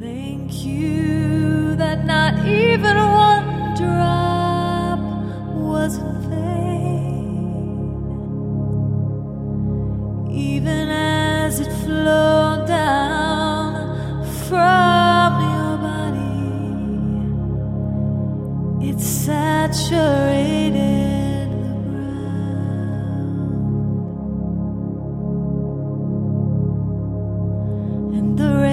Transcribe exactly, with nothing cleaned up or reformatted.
Thank you that not even one drop was in vain, even as it flowed down from your body. It saturated the ground, and the rain